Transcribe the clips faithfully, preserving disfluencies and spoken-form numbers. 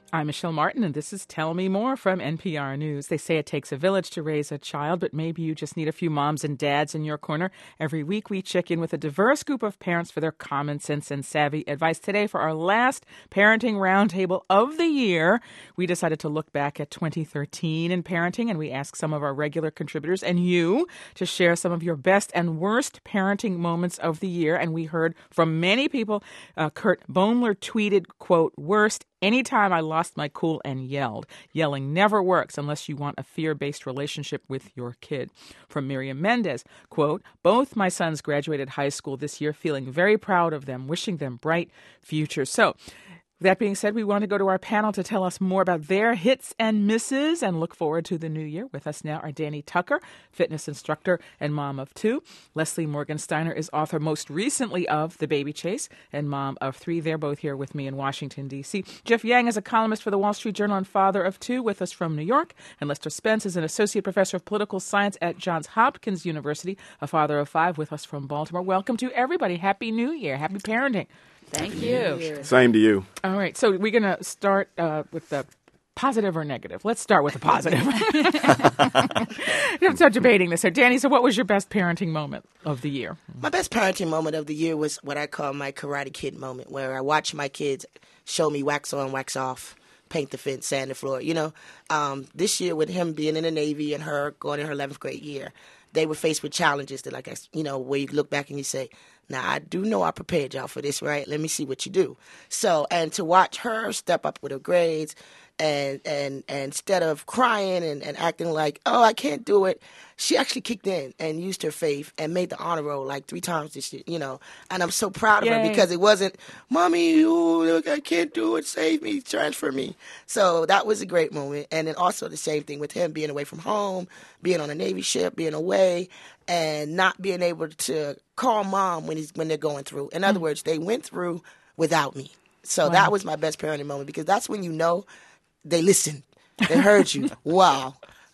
I'm Michelle Martin, and this is Tell Me More from N P R News. They say it takes a village to raise a child, but maybe you just need a few moms and dads in your corner. Every week, we check in with a diverse group of parents for their common sense and savvy advice. Today, for our last Parenting Roundtable of the year, we decided to look back at twenty thirteen in parenting, and we asked some of our regular contributors and you to share some of your best and worst parenting moments of the year. And we heard from many people. Uh, Kurt Boehmler tweeted, quote, "Worst, anytime I lost my cool and yelled. Yelling never works unless you want a fear-based relationship with your kid." From Miriam Mendez, quote, "Both my sons graduated high school this year, feeling very proud of them, wishing them bright futures." So, that being said, we want to go to our panel to tell us more about their hits and misses and look forward to the new year. With us now are Danny Tucker, fitness instructor and mom of two. Leslie Morgensteiner is author most recently of The Baby Chase and mom of three. They're both here with me in Washington, D C. Jeff Yang is a columnist for the Wall Street Journal and father of two with us from New York. And Lester Spence is an associate professor of political science at Johns Hopkins University, a father of five with us from Baltimore. Welcome to everybody. Happy New Year. Happy parenting. Thank you. Same to you. All right. So we're going to start uh, with the positive or negative. Let's start with the positive. Don't start debating this. So, Danny, so what was your best parenting moment of the year? My best parenting moment of the year was what I call my Karate Kid moment, where I watch my kids show me wax on, wax off, paint the fence, sand the floor. You know, um, this year with him being in the Navy and her going in her eleventh grade year, they were faced with challenges that, like, you know, where you look back and you say, now, I do know I prepared y'all for this, right? Let me see what you do. So, and to watch her step up with her grades and and, and instead of crying and, and acting like, oh, I can't do it, she actually kicked in and used her faith and made the honor roll like three times this year, you know. And I'm so proud of Yay. her because it wasn't, Mommy, ooh, look, I can't do it, save me, transfer me. So that was a great moment. And then also the same thing with him being away from home, being on a Navy ship, being away, and not being able to call mom when he's when they're going through. In other mm. words, they went through without me. So wow. That was my best parenting moment because that's when you know they listened, they heard you. Wow.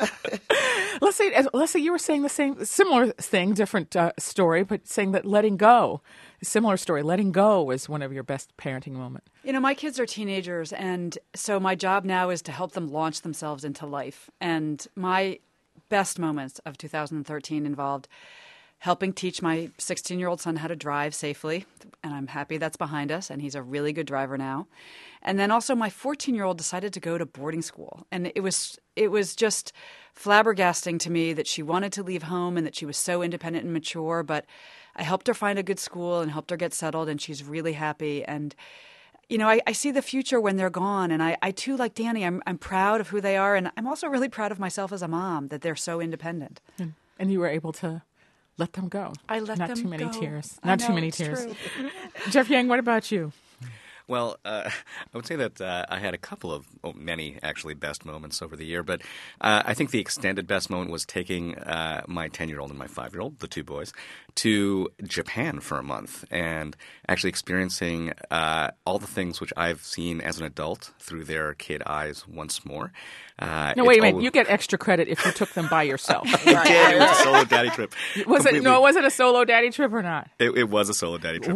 Let's say, Leslie, you were saying the same, similar thing, different uh, story, but saying that letting go, a similar story, letting go was one of your best parenting moments. You know, my kids are teenagers, and so my job now is to help them launch themselves into life. And my best moments of two thousand thirteen involved helping teach my sixteen-year-old son how to drive safely, and I'm happy that's behind us, and he's a really good driver now. And then also my fourteen-year-old decided to go to boarding school, and it was it was just flabbergasting to me that she wanted to leave home and that she was so independent and mature, but I helped her find a good school and helped her get settled, and she's really happy. And you know, I, I see the future when they're gone, and I, I too, like Danny, I'm I'm proud of who they are, and I'm also really proud of myself as a mom that they're so independent. And, and you were able to let them go. I let Not them too many go. tears. I Not know, too many it's tears. true. Jeff Yang, what about you? Well, uh, I would say that uh, I had a couple of, oh, many actually best moments over the year, but uh, I think the extended best moment was taking uh, my ten-year-old and my five-year-old, the two boys, to Japan for a month and actually experiencing uh, all the things which I've seen as an adult through their kid eyes once more. Uh, no, wait a minute. always... You get extra credit if you took them by yourself. It did. It was a solo daddy trip. Was Completely. it? No, was it a solo daddy trip or not? It, it was a solo daddy trip.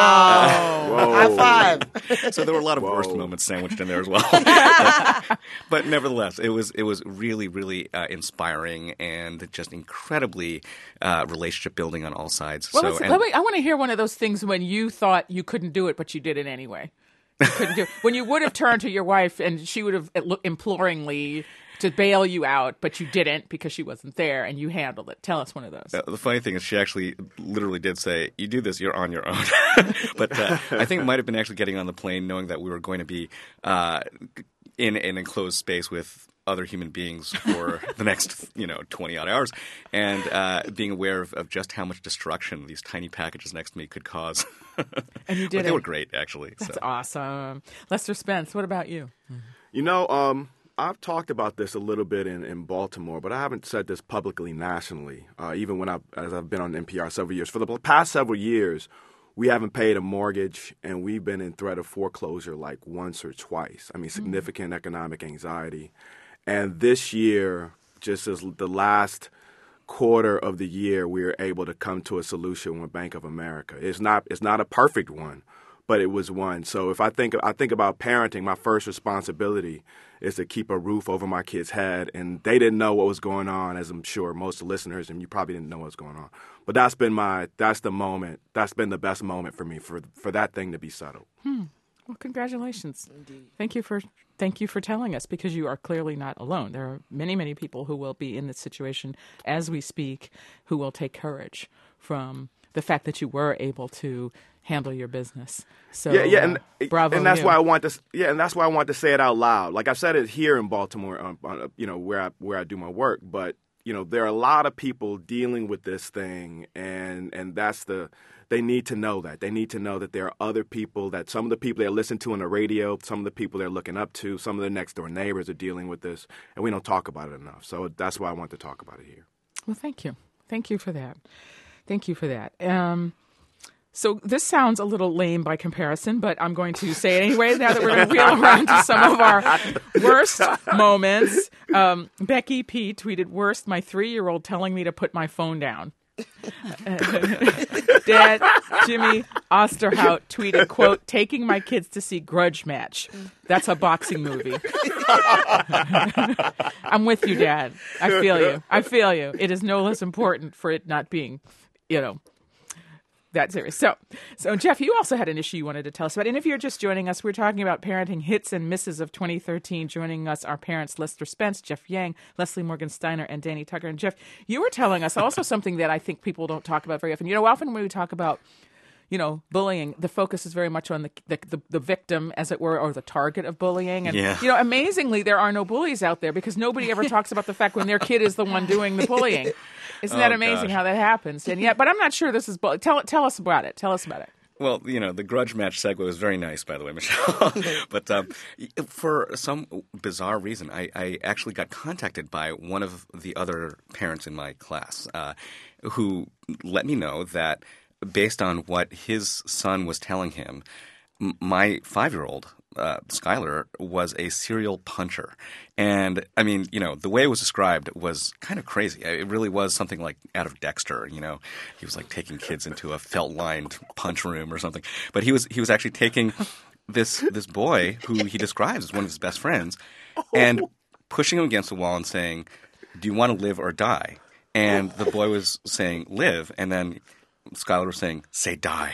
Wow. Wow. High five. So there were a lot of Whoa. worst moments sandwiched in there as well. but, but nevertheless, it was it was really, really uh, inspiring and just incredibly uh, relationship building on all sides. Well, so, let's, and, let me, I want to hear one of those things when you thought you couldn't do it, but you did it anyway. You couldn't do it. When you would have turned to your wife and she would have looked imploringly to bail you out, but you didn't because she wasn't there and you handled it. Tell us one of those. Uh, the funny thing is she actually literally did say, you do this, you're on your own. But uh, I think it might have been actually getting on the plane knowing that we were going to be uh, in an enclosed space with other human beings for the next, you know, twenty-odd hours and uh, being aware of, of just how much destruction these tiny packages next to me could cause. And you did but it. They were great, actually. That's so. awesome. Lester Spence, what about you? You know, um, I've talked about this a little bit in, in Baltimore, but I haven't said this publicly nationally, uh, even when I've, as I've been on N P R several years. For the past several years, we haven't paid a mortgage, and we've been in threat of foreclosure like once or twice. I mean, significant mm. economic anxiety. And this year, just as the last quarter of the year, we were able to come to a solution with Bank of America. It's not it's not a perfect one, but it was one. So if I think I think about parenting, my first responsibility is to keep a roof over my kid's head, and they didn't know what was going on, as I'm sure most listeners, and you probably didn't know what was going on. But that's been my that's the moment. That's been the best moment for me for for that thing to be settled. Hmm. Well, congratulations. Indeed. Thank you for thank you for telling us, because you are clearly not alone. There are many, many people who will be in this situation as we speak who will take courage from the fact that you were able to handle your business. So yeah, yeah, and uh, bravo, and that's you. why I want to. Yeah, and that's why I want to say it out loud. Like I've said it here in Baltimore, um, uh, you know, where I where I do my work. But you know, there are a lot of people dealing with this thing, and and that's the. They need to know that. They need to know that there are other people, that some of the people they listen to on the radio, some of the people they're looking up to, some of their next door neighbors are dealing with this, and we don't talk about it enough. So that's why I want to talk about it here. Well, thank you. Thank you for that. Thank you for that. Um, so this sounds a little lame by comparison, but I'm going to say it anyway now that we're going to wheel around to some of our worst moments. Um, Becky P. tweeted, "Worst, my three-year-old telling me to put my phone down." Dad Jimmy Osterhout tweeted, quote, "Taking my kids to see Grudge Match. That's a boxing movie." I'm with you, Dad. I feel you. I feel you. It is no less important for it not being, you know, that serious. So, so Jeff, you also had an issue you wanted to tell us about. And if you're just joining us, we're talking about parenting hits and misses of twenty thirteen. Joining us are parents Lester Spence, Jeff Yang, Leslie Morgan Steiner, and Danny Tucker. And Jeff, you were telling us also something that I think people don't talk about very often. You know, often when we talk about, you know, bullying, the focus is very much on the the, the, the victim, as it were, or the target of bullying. And, yeah. you know, amazingly, there are no bullies out there because nobody ever talks about the fact when their kid is the one doing the bullying. Isn't that oh, amazing gosh. how that happens? And yet, but I'm not sure this is bullying. Tell, tell us about it. Tell us about it. Well, you know, the Grudge Match segue was very nice, by the way, Michelle. But um, for some bizarre reason, I, I actually got contacted by one of the other parents in my class uh, who let me know that based on what his son was telling him, m- my five-year-old, uh, Skylar, was a serial puncher. And, I mean, you know, the way it was described was kind of crazy. It really was something like out of Dexter, you know. He was like taking kids into a felt-lined punch room or something. But he was he was actually taking this this boy, who he describes as one of his best friends, and pushing him against the wall and saying, "Do you want to live or die?" And the boy was saying, "Live," and then Skylar was saying, "Say die."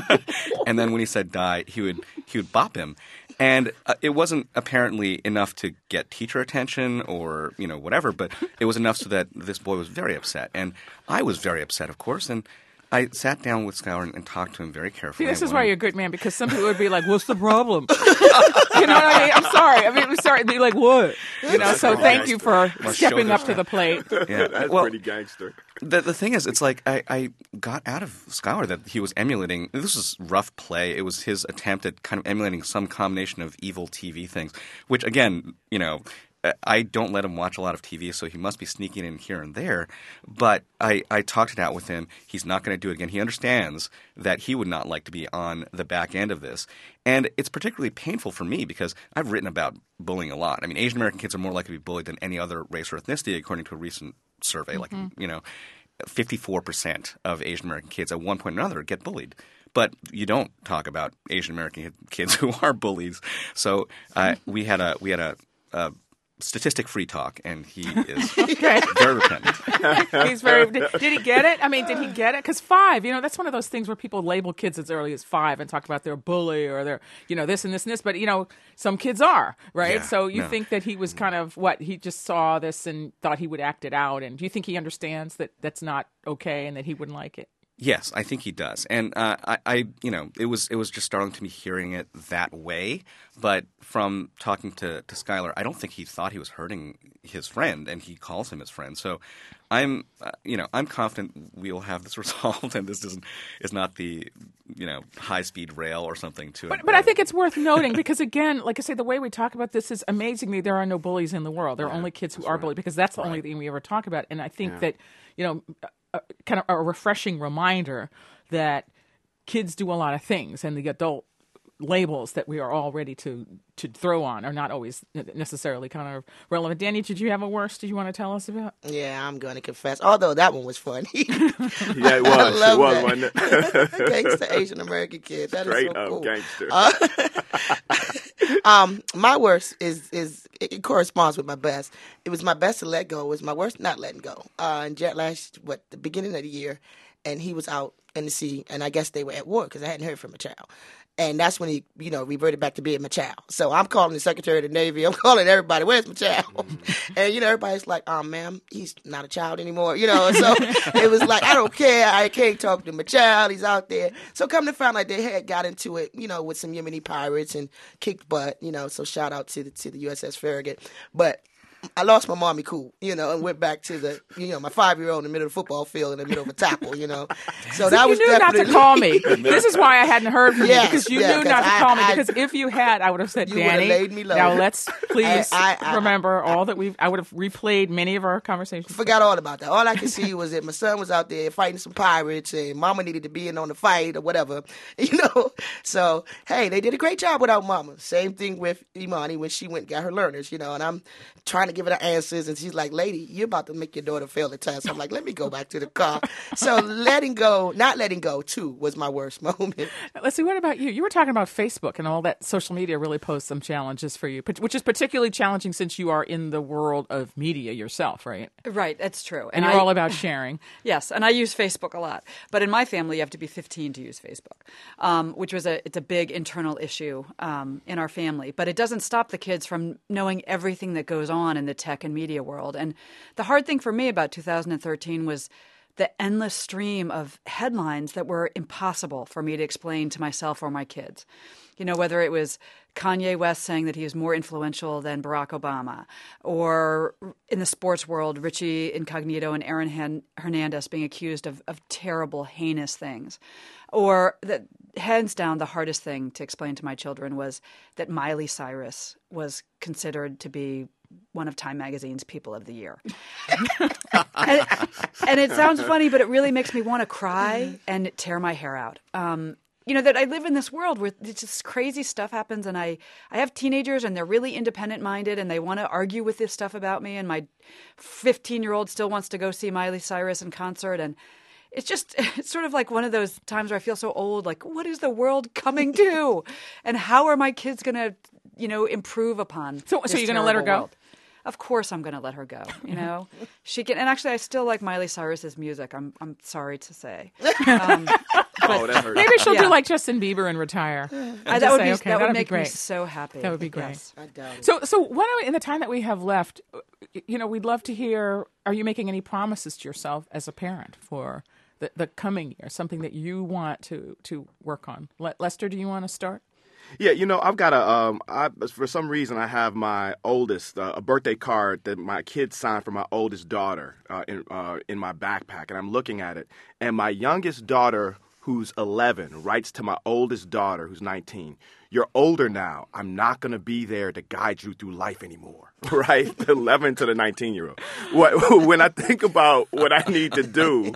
And then when he said die, he would he would bop him. And uh, it wasn't apparently enough to get teacher attention or, you know, whatever, but it was enough so that this boy was very upset. And I was very upset, of course, and I sat down with Skylar and, and talked to him very carefully. See, this I is why wanted- you're a good man, because some people would be like, "What's the problem?" You know what I mean? I'm sorry. I mean, I'm sorry. They'd be like, "What?" You know. So thank you for My stepping up shoulders. to the plate. Yeah. That's well, pretty gangster. The, the thing is, it's like I, I got out of Skylar that he was emulating. This was rough play. It was his attempt at kind of emulating some combination of evil T V things, which, again, you know, I don't let him watch a lot of T V, so he must be sneaking in here and there. But I, I talked it out with him. He's not going to do it again. He understands that he would not like to be on the back end of this. And it's particularly painful for me because I've written about bullying a lot. I mean, Asian American kids are more likely to be bullied than any other race or ethnicity, according to a recent survey. Mm-hmm. Like, you know, fifty-four percent of Asian American kids at one point or another get bullied. But you don't talk about Asian American kids who are bullies. So uh, we had a we had a, a statistic-free talk, and he is Okay. very repentant. He's very. Did, did he get it? I mean, did he get it? Because five, you know, that's one of those things where people label kids as early as five and talk about their bully or their, you know, this and this and this. But you know, some kids are right. Yeah, so you no. think that he was kind of what he just saw this and thought he would act it out. And do you think he understands that that's not okay and that he wouldn't like it? Yes, I think he does, and uh, I, I, you know, it was it was just startling to me hearing it that way. But from talking to to Skylar, I don't think he thought he was hurting his friend, and he calls him his friend. So, I'm, uh, you know, I'm confident we'll have this resolved, and this isn't is not the, you know, high speed rail or something to it. But, but I think it's worth noting because, again, like I say, the way we talk about this is amazingly there are no bullies in the world. There are only kids who are bullied because that's the only thing we ever talk about. And I think that, you know, a, kind of a refreshing reminder that kids do a lot of things and the adult labels that we are all ready to to throw on are not always necessarily kind of relevant. Danny, did you have a worst? Did you want to tell us about? Yeah, I'm going to confess. Although that one was funny. Yeah, it was. I love it was, that. wasn't it? Gangster Asian American kid. That Straight is so up cool. gangster. Uh, um, my worst is is it corresponds with my best. It was my best to let go. It was my worst not letting go. Uh, and Jet last what the beginning of the year, and he was out in the sea, and I guess they were at war because I hadn't heard from a child. And that's when he, you know, reverted back to being Machow. So I'm calling the Secretary of the Navy. I'm calling everybody. Where's Machow? Mm-hmm. And, you know, everybody's like, oh, ma'am, he's not a child anymore. You know, so it was like, I don't care. I can't talk to Machow. He's out there. So come to find out they had got into it, you know, with some Yemeni pirates and kicked butt, you know. So shout out to the, to the U S S Farragut. But I lost my mommy cool, you know, and went back to the, you know, my five-year-old in the middle of the football field in the middle of a tackle, you know. So See, that you was knew definitely... not to call me. This is why I hadn't heard from Yes, you, because you yeah, knew 'cause not to I- call me. I- Because if you had, I would have said, You would have Danny, laid me low. now let's please I- I- I- remember all that we've, I would have replayed many of our conversations. Forgot all about that. All I could see was that my son was out there fighting some pirates and mama needed to be in on the fight or whatever, you know. So, hey, they did a great job without mama. Same thing with Imani when she went and got her learners, you know, and I'm trying to give her the answers and she's like, lady, you're about to make your daughter fail the test. I'm like, let me go back to the car. So letting go, not letting go, too, was my worst moment. Let's see, what about you? You were talking about Facebook and all that social media really posed some challenges for you, which is particularly challenging since you are in the world of media yourself, right? Right, that's true. And, you're I, all about sharing. Yes, and I use Facebook a lot. But in my family, you have to be fifteen to use Facebook, um, which was a it's a big internal issue um, in our family. But it doesn't stop the kids from knowing everything that goes on in the tech and media world. And the hard thing for me about two thousand thirteen was the endless stream of headlines that were impossible for me to explain to myself or my kids. You know, whether it was Kanye West saying that he was more influential than Barack Obama, or in the sports world, Richie Incognito and Aaron Han- Hernandez being accused of, of terrible, heinous things. Or that, hands down, the hardest thing to explain to my children was that Miley Cyrus was considered to be one of Time Magazine's People of the Year. and, and it sounds funny, but it really makes me want to cry and tear my hair out. Um, you know, that I live in this world where just crazy stuff happens, and I, I have teenagers and they're really independent-minded and they want to argue with this stuff about me, and my fifteen-year-old still wants to go see Miley Cyrus in concert, and it's just, it's sort of like one of those times where I feel so old, like, what is the world coming to? And how are my kids going to, you know, improve upon So, this so you're going to let her go? world? Of course I'm going to let her go, you know. She can, and actually I still like Miley Cyrus's music, I'm I'm sorry to say. Um, Oh, that hurts. Maybe she'll Yeah. do like Justin Bieber and retire. I, Just that would say, be okay, that would that'd be make me great. so happy. That would be great. Yes. I doubt it. So, so why don't we, in the time that we have left, you know, we'd love to hear, are you making any promises to yourself as a parent for the, the coming year, something that you want to, to work on? Le- Lester, do you want to start? Yeah, you know, I've got a, um, I, for some reason, I have my oldest, uh, a birthday card that my kid signed for my oldest daughter uh, in, uh, in my backpack, and I'm looking at it. And my youngest daughter, who's eleven, writes to my oldest daughter, who's nineteen, you're older now. I'm not going to be there to guide you through life anymore, right? The eleven to the nineteen-year-old. What, when I think about what I need to do,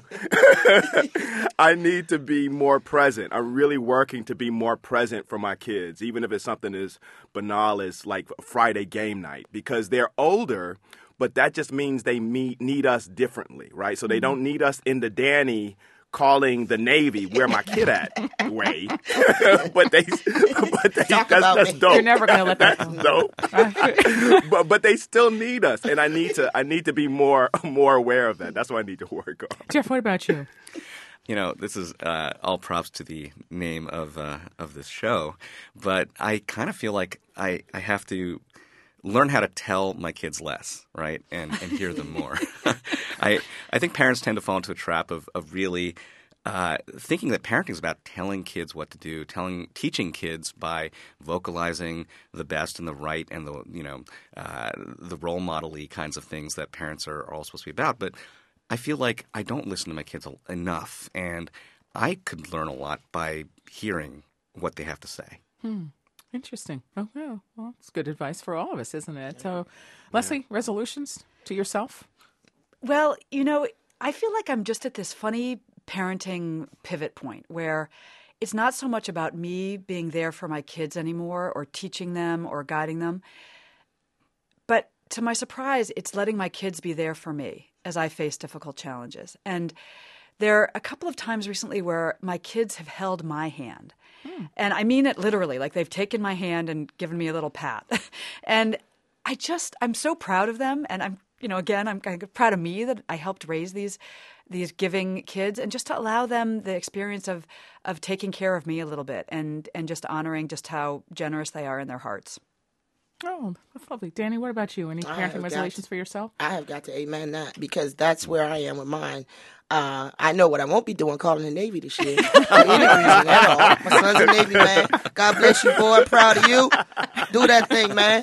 I need to be more present. I'm really working to be more present for my kids, even if it's something as banal as like Friday game night, because they're older, but that just means they meet, need us differently, right? So they don't need us in the Danny calling the Navy where my kid at way, but they, but they Talk that's, about that's me. dope. You're never going to let that That's go. dope. but but they still need us, and I need to I need to be more more aware of that. That's what I need to work on. Jeff, what about you? You know, this is uh, all props to the name of uh, of this show, but I kind of feel like I, I have to learn how to tell my kids less, right, and and hear them more. I I think parents tend to fall into a trap of of really uh, thinking that parenting is about telling kids what to do, telling teaching kids by vocalizing the best and the right and the you know uh, the role model-y kinds of things that parents are, are all supposed to be about, but I feel like I don't listen to my kids enough, and I could learn a lot by hearing what they have to say. Hmm. Interesting. Oh, well, well, it's good advice for all of us, isn't it? So, Leslie, yeah. resolutions to yourself? Well, you know, I feel like I'm just at this funny parenting pivot point where it's not so much about me being there for my kids anymore or teaching them or guiding them. But to my surprise, it's letting my kids be there for me as I face difficult challenges. And there are a couple of times recently where my kids have held my hand. Hmm. And I mean it literally, like they've taken my hand and given me a little pat. And I just, I'm so proud of them. And I'm, you know, again, I'm, I'm proud of me that I helped raise these these giving kids, and just to allow them the experience of of taking care of me a little bit and, and just honoring just how generous they are in their hearts. Oh, that's lovely. Danny, what about you? Any parenting resolutions to, for yourself? I have got to amen that, because that's where I am with mine. Uh, I know what I won't be doing, calling the Navy this year. For any reason at all. My son's a Navy man. God bless you, boy. I'm proud of you. Do that thing, man.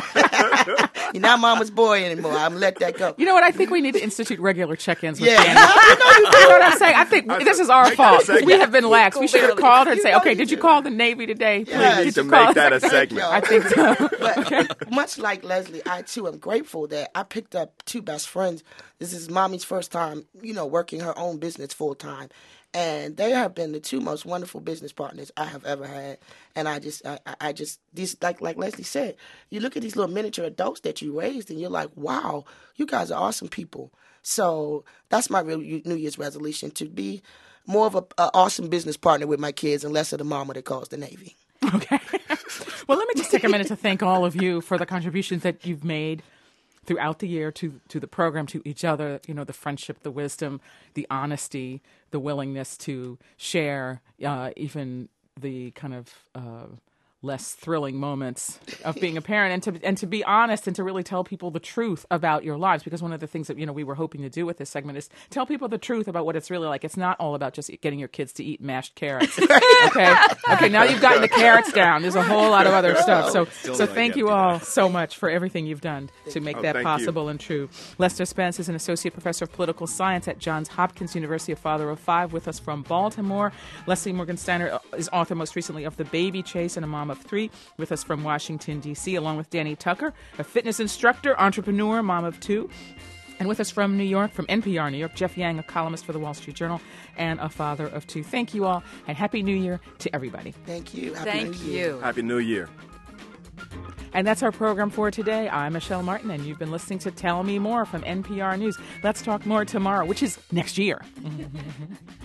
You're not mama's boy anymore. I'm going to let that go. You know what? I think we need to institute regular check-ins with Yeah. Danny. You know, you know what I'm saying? I think this is our fault. We have been lax. We should have Clearly. called her and You say, know okay, you did you do. call the Navy today? Yeah. We Yes. need Did to you call make that a Thank segment. y'all. I think so. But much like Leslie, I too am grateful that I picked up two best friends. This is mommy's first time, you know, working her own business full time. And they have been the two most wonderful business partners I have ever had. And I just, I, I just, these, like, like Leslie said, you look at these little miniature adults that you raised, and you're like, wow, you guys are awesome people. So that's my real New Year's resolution, to be more of a, a awesome business partner with my kids and less of the mama that calls the Navy. Okay. Well, let me just take a minute to thank all of you for the contributions that you've made throughout the year to, to the program, to each other, you know, the friendship, the wisdom, the honesty, the willingness to share, uh, even the kind of uh, less thrilling moments of being a parent, and to and to be honest and to really tell people the truth about your lives. Because one of the things that, you know, we were hoping to do with this segment is tell people the truth about what it's really like. It's not all about just getting your kids to eat mashed carrots. Okay, okay. Now you've gotten the carrots down. There's a whole lot of other stuff. So, Still so don't thank get you to all that. so much for everything you've done to make Oh, that thank you. possible and true. Lester Spence is an associate professor of political science at Johns Hopkins University, a father of five, with us from Baltimore. Leslie Morgensteiner is author most recently of The Baby Chase and a Mom of Three, with us from Washington, D C, along with Danny Tucker, a fitness instructor, entrepreneur, mom of two. And with us from New York, from N P R New York, Jeff Yang, a columnist for the Wall Street Journal and a father of two. Thank you all, and Happy New Year to everybody. Thank you. Happy Thank New Year. you. Happy New Year. And that's our program for today. I'm Michelle Martin, and you've been listening to Tell Me More from N P R News. Let's talk more tomorrow, which is next year.